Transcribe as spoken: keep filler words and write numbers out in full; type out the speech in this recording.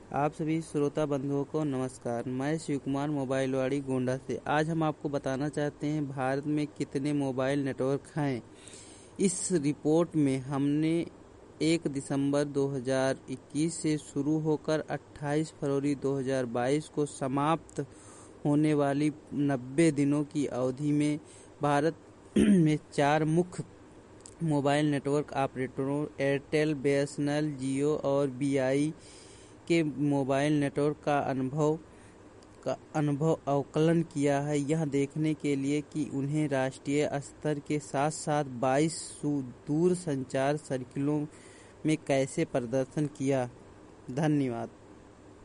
आप सभी श्रोता बंधुओं को नमस्कार। मैं शिव कुमार मोबाइलवाड़ी गोंडा से। आज हम आपको बताना चाहते हैं भारत में कितने मोबाइल नेटवर्क हैं। इस रिपोर्ट में हमने एक दिसंबर दो हज़ार इक्कीस से शुरू होकर अट्ठाईस फरवरी दो हज़ार बाईस को समाप्त होने वाली नब्बे दिनों की अवधि में भारत में चार मुख्य मोबाइल नेटवर्क ऑपरेटरों एयरटेल, बीएसएनएल, जियो और वीआई के मोबाइल नेटवर्क का अनुभव का अनुभव अवकलन किया है, यह देखने के लिए कि उन्हें राष्ट्रीय स्तर के साथ साथ बाईस दूरसंचार सर्किलों में कैसे प्रदर्शन किया। धन्यवाद।